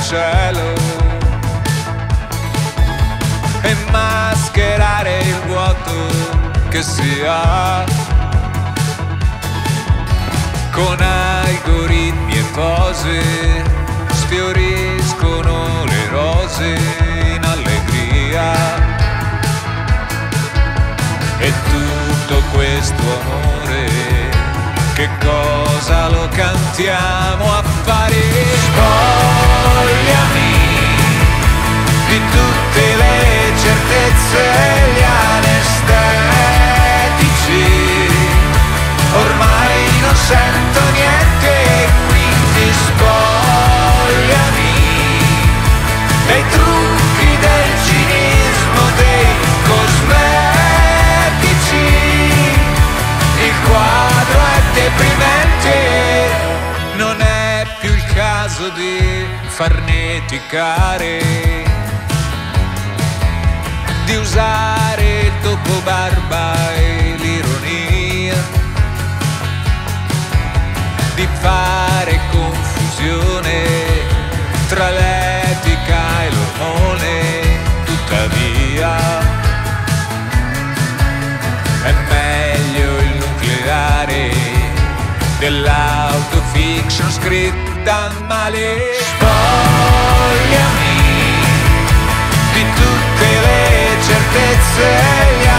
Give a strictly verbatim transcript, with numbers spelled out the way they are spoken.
cielo e mascherare il vuoto che si ha con algoritmi e pose. Sfioriscono le rose in allegria e tutto questo amore, che cosa lo cantiamo a fare? Spogliami di tutte le certezze e gli anestetici, ormai non sento niente, quindi spogliami dei trucchi del cinismo, dei cosmetici. Il quadro è deprimente, non è più il caso di farneticare, di usare il dopo barba e l'ironia, di fare confusione tra l'etica e l'ormone. Tuttavia è meglio il nucleare dell'autofiction scritta male. Spogliami di tutte le certezze e gli